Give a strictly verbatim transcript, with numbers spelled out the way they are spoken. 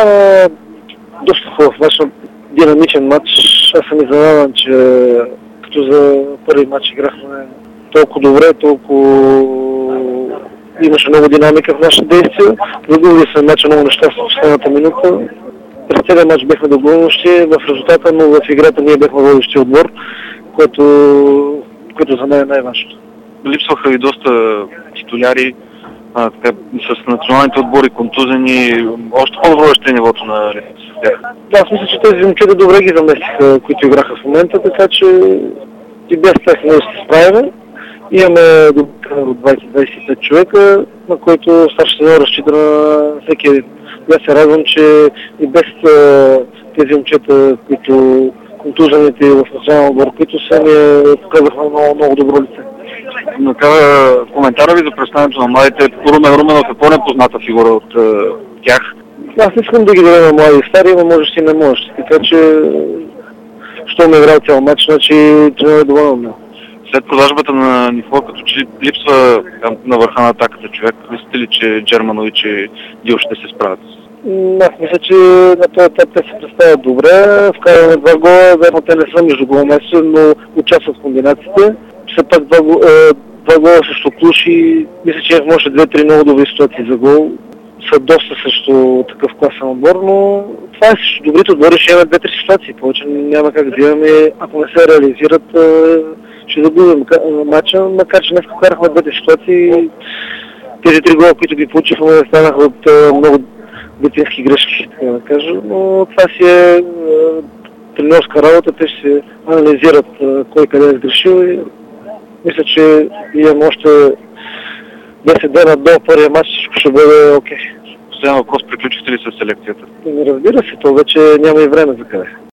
Стана доста хубав матч, динамичен матч. Аз съм изненадан, че като за първи матч играхме толкова добре, толкова имаше много динамика в нашите действия. Загубили сме матча много нещастно в последната минута. През целия матч бяхме договорности в резултата, но в играта ние бяхме водещи отбор, което, което за мен е най-важното. Липсваха ви доста титуляри, а, така, с националните отбори, контузени, още по-добро ще е нивото на тях. Да, аз мисля, че тези момчета добре ги заместиха, които играха в момента, така че и без тях ние се справяме. Имаме от двайсет до двайсет и пет човека, на който старши сезон разчита на всеки един. Аз се радвам, че и без тези момчета, които контузените в националния отбор, които се ни показаха много, много добро лице. Но коментара ви за представянето на младите, Румен Руменов е по-непозната фигура от е, тях. Аз не искам да ги дадем на млади и стари, но можеш и не можеш. Така че, що ме играл цял матч, значи трябва да е доволен. След продажбата на Нифо, като че липсва на върха на атаката човек, мислите ли, че Джерманович и Дил ще се справят? Аз мисля, че на този етап те се представят добре. Вкарваме два гола, верно те не са между голоместо, но участват в комбинациите. Все пак два, два гола срещу Клуш и мисля, че може две-три много добри ситуации за гол. Са доста срещу такъв класен отбор, но това е срещу добрите отбори, ще имаме две-три ситуации. Повече няма как да имаме, ако не се реализират, ще загубим матча, макар че днес вкарахме двете ситуации. Тези три гола, които ги получихме, станаха от много детински грешки, така да кажа, но това си е, е тренерска работа, те ще се анализират е, кой къде е сгрешил и мисля, че имам още десет дена до първия матч, всичко ще бъде окей. Последен въпрос, приключихте ли с селекцията? Не разбира се, то вече няма и време за къде.